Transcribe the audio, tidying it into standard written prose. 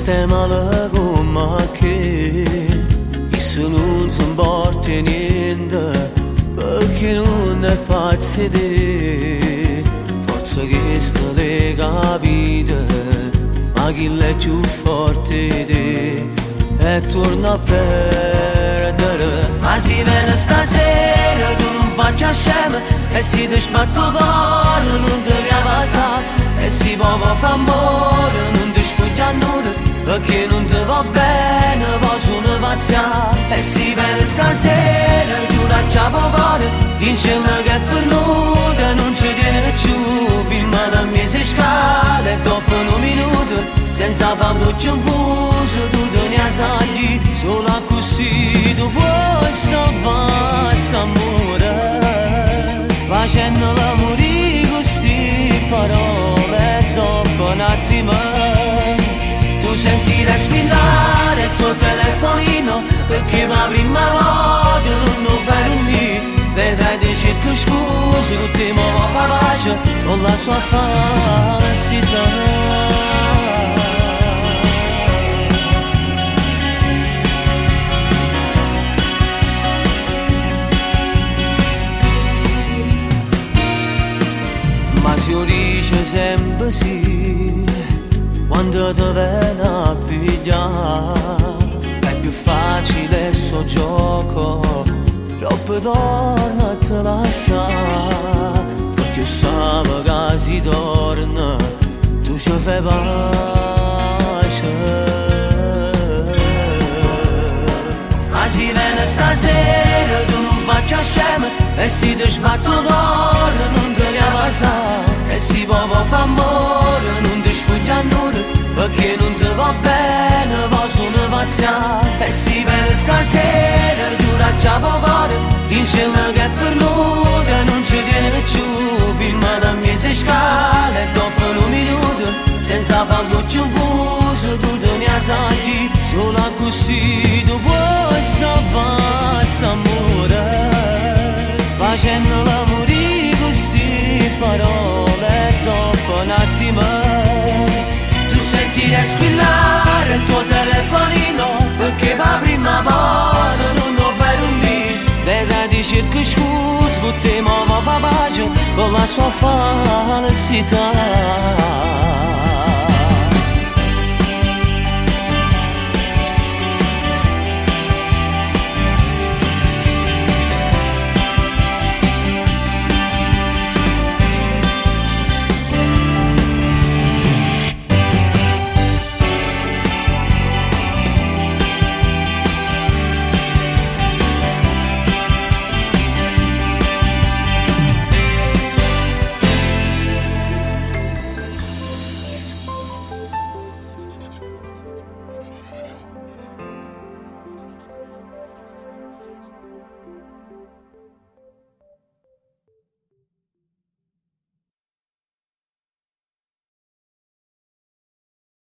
sistema come che e se non si importa niente perché non è pazzo di forza che sta lega vita ma chi è più forte di te e torna a perdere ma si viene stasera tu non faccia scema e si ti sbatto cuore non te ne avanza e si può fa amore non ti spuglia nulla perché non ti va bene posso ne pazzare e si viene stasera tu la chiavo cuore l'incella che è fernuta non ci tiene più filma da mesi scale e dopo un minuto senza farlo più infuso tu te ne sai solo così tu puoi salvare quest'amore facendo l'amore con queste parole e dopo un attimo tu senti squillare il tuo telefonino perché la prima volta non lo fai dormire vedrai ti cerco scusa l'ultimo fa pace con la sua falsità. Si dice sempre sì quando ti viene a pigliare è più facile il suo gioco troppo torna a te lasciare perché sape che si torna tu ci fai pace ma si viene stasera tu non faccia scema e si ti sbatto cuore non te ne avanza e si può fa amore non ti spuglia nulla perché non ti va bene posso ne pazzare e si viene stasera tu la chiavo cuore l'incella che è fernuta non ci tiene più filma da mesi scale e dopo un minuto senza farlo più infuso tu te ne sai solo così tu puoi salvare quest'amore facendo l'amore con queste parole e dopo un attimo tu senti squillare il tuo telefonino perché la prima volta non lo fai dormire vedrai ti cerco scusa con te ma fa pace con la sua falsità.